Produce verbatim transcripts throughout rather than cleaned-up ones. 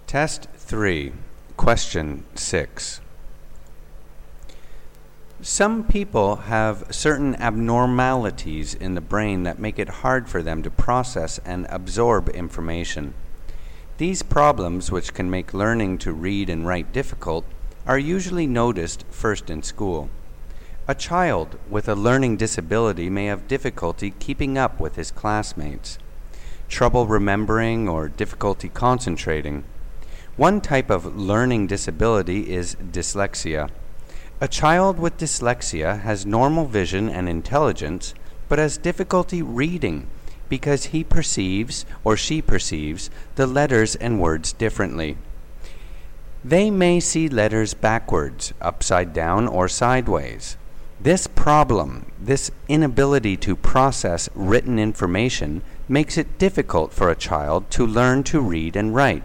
Test three, Question six. Some people have certain abnormalities in the brain that make it hard for them to process and absorb information. These problems, which can make learning to read and write difficult, are usually noticed first in school. A child with a learning disability may have difficulty keeping up with his classmates, trouble remembering, or difficulty concentrating. One type of learning disability is dyslexia. A child with dyslexia has normal vision and intelligence, but has difficulty reading because he perceives or she perceives the letters and words differently. They may see letters backwards, upside down, or sideways. This problem, this inability to process written information, makes it difficult for a child to learn to read and write.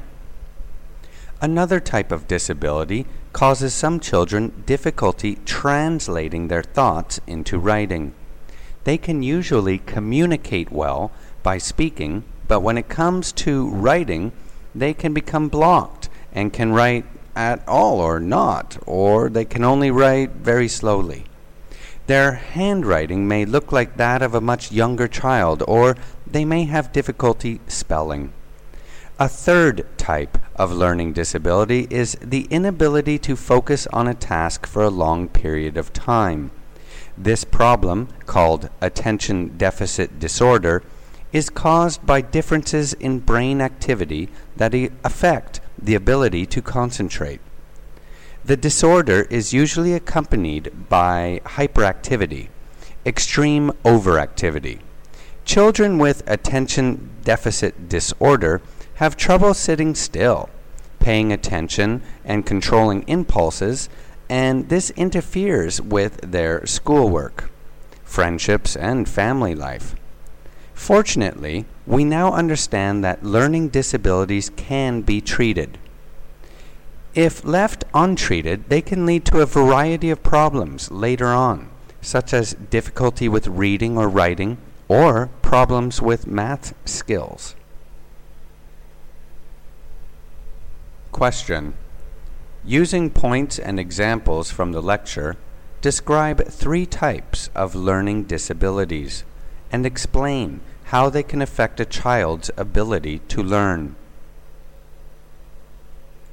Another type of disability causes some children difficulty translating their thoughts into writing. They can usually communicate well by speaking, but when it comes to writing, they can become blocked and can write at all or not, or they can only write very slowly. Their handwriting may look like that of a much younger child, or they may have difficulty spelling. A third type of learning disability is the inability to focus on a task for a long period of time. This problem, called attention deficit disorder, is caused by differences in brain activity that affect the ability to concentrate. The disorder is usually accompanied by hyperactivity, extreme overactivity. Children with attention deficit disorder have trouble sitting still, paying attention, and controlling impulses, and this interferes with their schoolwork, friendships, and family life. Fortunately, we now understand that learning disabilities can be treated. If left untreated, they can lead to a variety of problems later on, such as difficulty with reading or writing, or problems with math skills. Question. Using points and examples from the lecture, describe three types of learning disabilities and explain how they can affect a child's ability to learn.